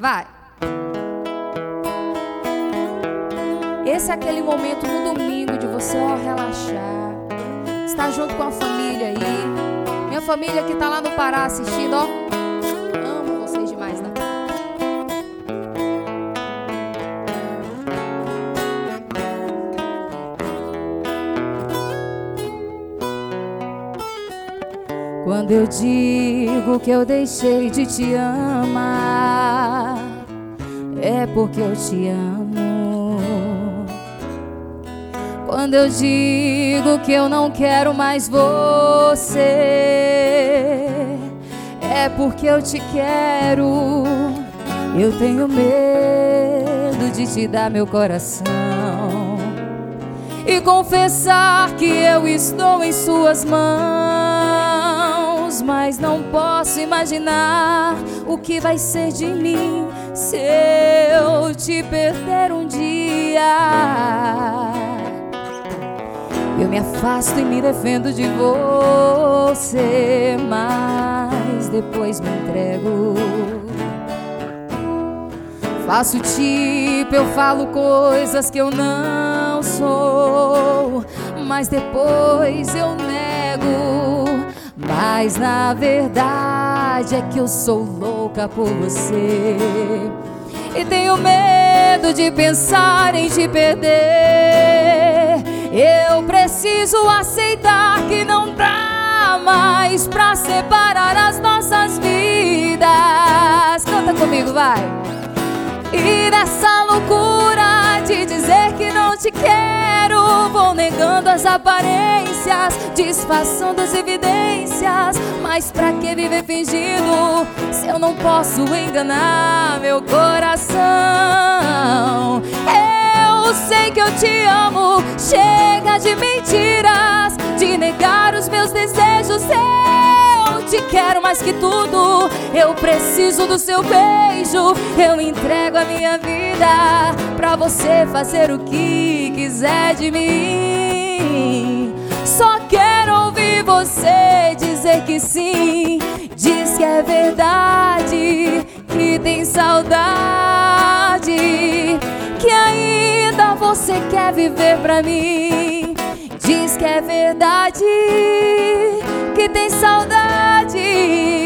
Vai. Esse é aquele momento no domingo de você, relaxar, estar junto com a família aí. Minha família que tá lá no Pará assistindo, amo vocês demais, né? Quando eu digo que eu deixei de te amar, é porque eu te amo. Quando eu digo que eu não quero mais você, é porque eu te quero. Eu tenho medo de te dar meu coração e confessar que eu estou em suas mãos, mas não posso imaginar o que vai ser de mim se eu te perder um dia. Eu me afasto e me defendo de você, mas depois me entrego. Faço tipo, eu falo coisas que eu não sou, mas depois eu nego. Mas na verdade é que eu sou louca por você e tenho medo de pensar em te perder. Eu preciso aceitar que não dá mais pra separar as nossas vidas. Canta comigo, vai. E nessa loucura de dizer que não te quero, vou negando as aparências, disfarçando as evidências. Mas pra que viver fingindo se eu não posso enganar meu coração? Eu sei que eu te amo, chega de mentiras, de negar os meus desejos. Eu te quero mais que tudo, eu preciso do seu beijo. Eu entrego a minha vida pra você fazer o que quiser de mim. Só quero ouvir você dizer que sim. Diz que é verdade, que tem saudade, que ainda você quer viver pra mim. Diz que é verdade, que tem saudade,